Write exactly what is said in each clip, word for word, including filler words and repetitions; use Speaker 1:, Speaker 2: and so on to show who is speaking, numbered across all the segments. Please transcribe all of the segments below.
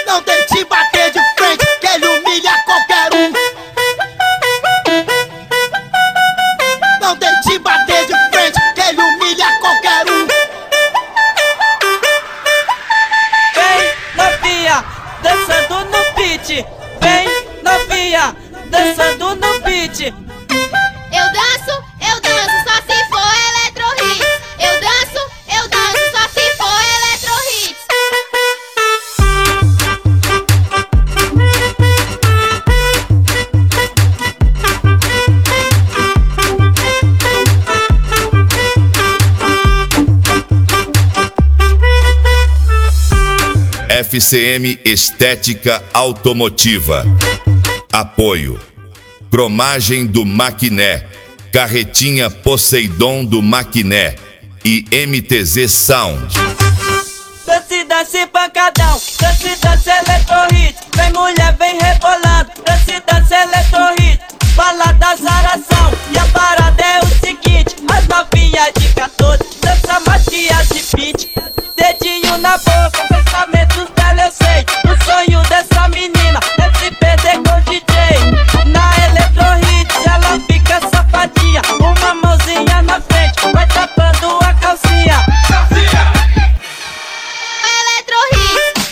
Speaker 1: Não tente bater de frente, que ele humilha qualquer um. Não tente bater de frente, que ele humilha qualquer um.
Speaker 2: Vem novinha, dançando no beat. Vem novinha, dançando no beat.
Speaker 3: Eu danço, eu danço só se for electro hits. Eu danço, eu danço só se for electro hits.
Speaker 4: F C M Estética Automotiva. Apoio: Cromagem do Maquiné, Carretinha Poseidon do Maquiné e M T Z Sound.
Speaker 2: Dance, dance, pancadão. Dance, dance, electro hits. Vem mulher, vem rebolando. Dance, dance, electro hits. Balada, zaração. E a parada é o seguinte: as novinhas de quatorze dança Matias de Pitch. Dedinho na boca, pensamentos dela eu sei. O sonho dessa menina é se perder com D J. Na electro hits ela fica safadinha. Uma mãozinha na frente, vai tapando a calcinha.
Speaker 3: Electro hits.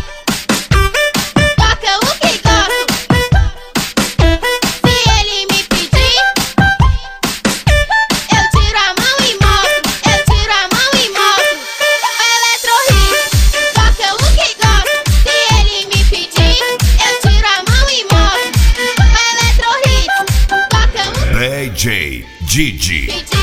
Speaker 3: Toca o que gosto. Se ele me pedir, eu tiro a mão e mostro. Eu tiro a mão e mostro. Electro hits. Toca o que gosto. Se ele me pedir, eu tiro a mão e mostro. Electro hits. Toca o
Speaker 4: D J Didi.
Speaker 3: pedir.